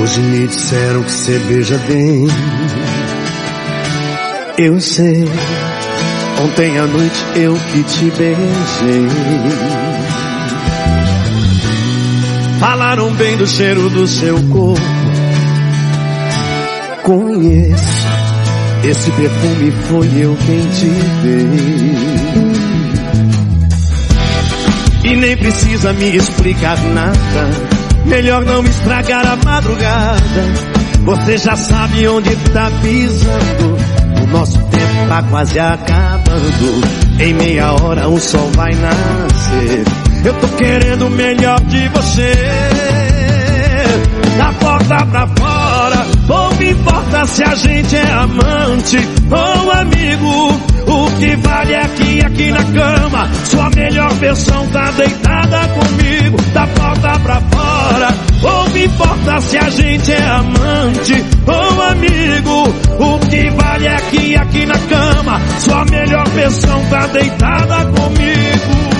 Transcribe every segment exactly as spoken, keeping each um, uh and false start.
Hoje me disseram que cê beija bem. Eu sei, ontem à noite eu que te beijei. Falaram bem do cheiro do seu corpo. Conheço, esse perfume foi eu quem te dei. E nem precisa me explicar nada, melhor não estragar a madrugada. Você já sabe onde tá pisando, o nosso tempo tá quase acabando. Em meia hora o sol vai nascer. Eu tô querendo o melhor de você. Da porta pra fora, pouco importa se a gente é amante ou amigo. O que vale é que aqui na cama sua melhor versão tá deitada comigo. Da porta pra fora, pouco importa se a gente é amante ou amigo. O que vale é que aqui na cama sua melhor versão tá deitada comigo.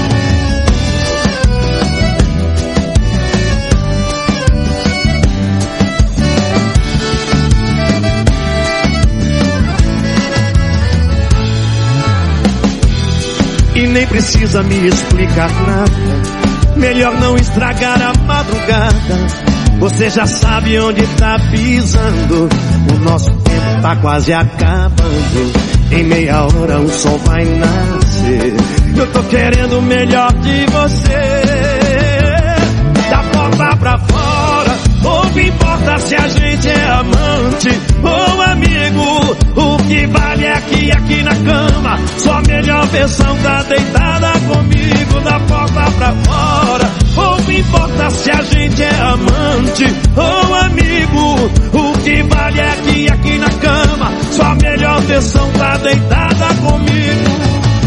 E nem precisa me explicar nada, melhor não estragar a madrugada. Você já sabe onde tá pisando, o nosso tempo tá quase acabando. Em meia hora o sol vai nascer. Eu tô querendo o melhor de você. Da porta pra fora, pouco importa se a gente é amante ou amigo. O que vale é que aqui na cama sua melhor versão tá deitada comigo. Da porta pra fora, pouco importa se a gente é amante ou amigo. O que vale é que aqui na cama sua melhor versão tá deitada comigo.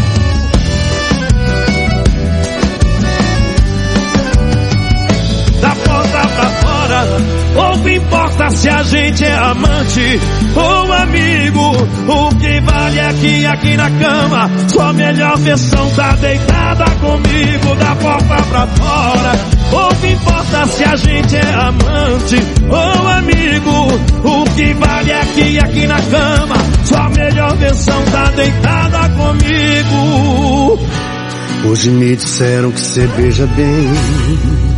Da porta pra fora, pouco importa se a gente é amante ou amigo. O que vale é que aqui na cama sua melhor versão tá deitada comigo. Da porta pra fora, pouco importa se a gente é amante ou amigo. O que vale é que aqui na cama sua melhor versão tá deitada comigo. Hoje me disseram que cê beija bem.